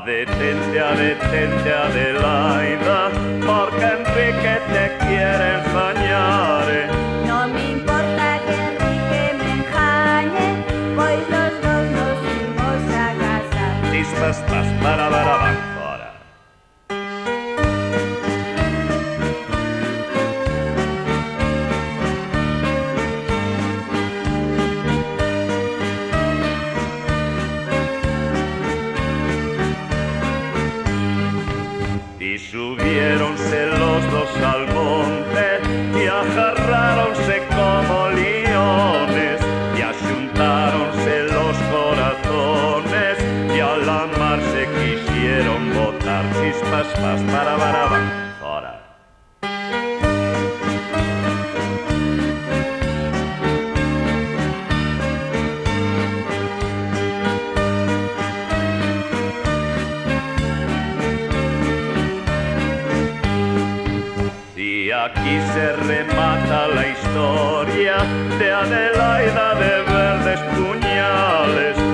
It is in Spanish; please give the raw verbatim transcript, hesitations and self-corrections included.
Detente, detente, Adelaida, porque Enrique te quiere engañar. No me importa que Enrique me engañe, pues los dos nos fuimos a casa. Chispas, pas, para, para, van, fora. Y subiéronse los dos al monte y agarráronse como leones y ajuntáronse los corazones y a la mar se quisieron botar. Chispas, pas, para, para, van, fora. Y aquí se remata la historia de Adelaida de verdes puñales.